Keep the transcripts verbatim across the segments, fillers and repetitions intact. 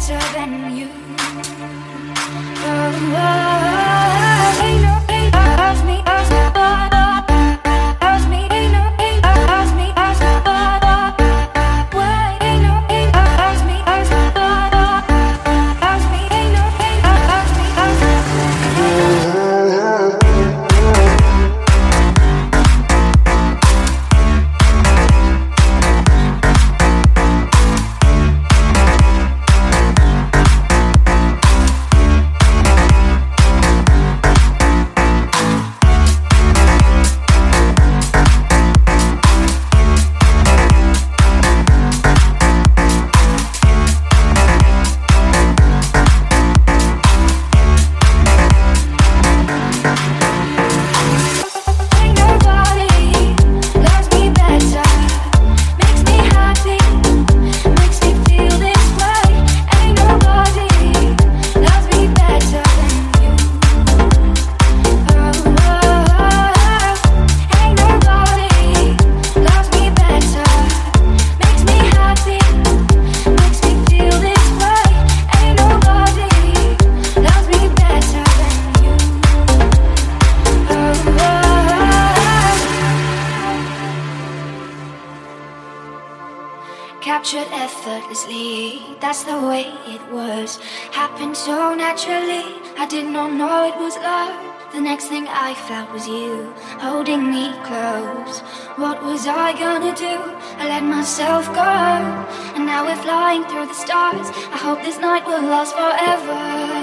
better than you. Oh, oh, ain't no ain't ask me, ask me, ask me, ain't no ain't ask me, ask me, why ain't no ain't ask me, ask me, ask me, ain't no ain't ask me, ask me. Captured effortlessly, that's the way it was. Happened so naturally, I did not know it was love. The next thing I felt was you, holding me close. What was I gonna do? I let myself go, and now we're flying through the stars. I hope this night will last forever.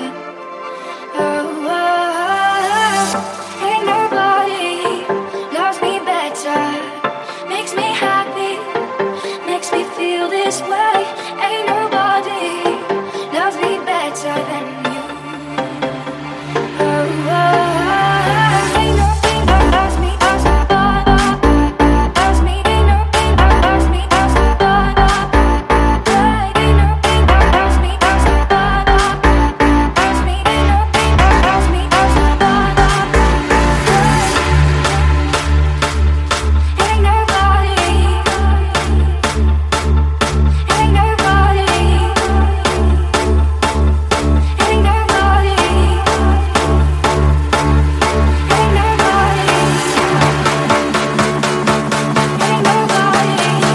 Oh, oh, oh. Ain't nobody loves me better, makes me happy, makes me feel this way. Ain't nobody loves me better than you. Oh, oh, oh. Ain't nothing loves me, loves me, loves me. Ain't nothing loves me, loves me, ain't nothing loves me, loves me, loves me. Ain't nothing loves me, loves me, ain't nobody. Ain't nobody, ain't nobody, ain't nobody, ain't nobody,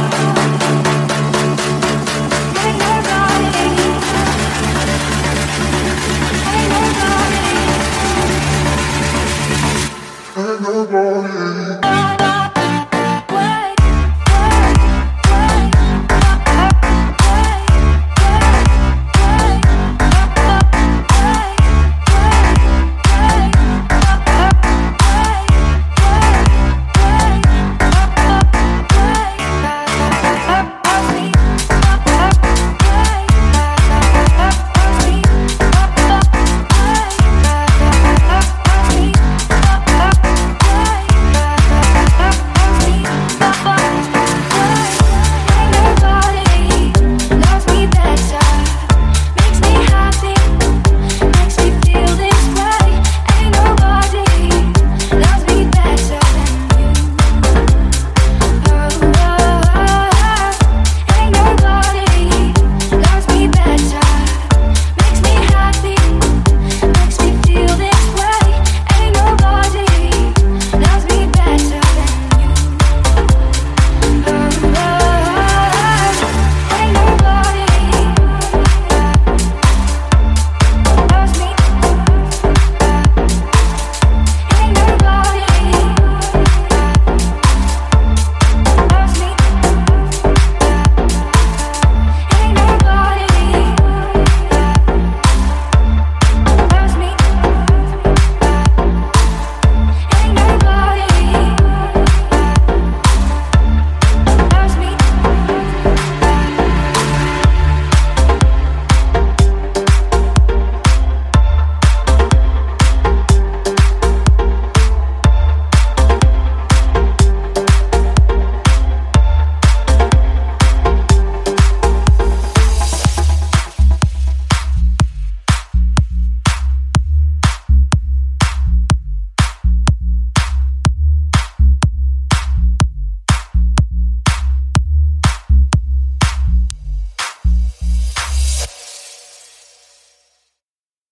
ain't nobody, ain't nobody. Ain't nobody.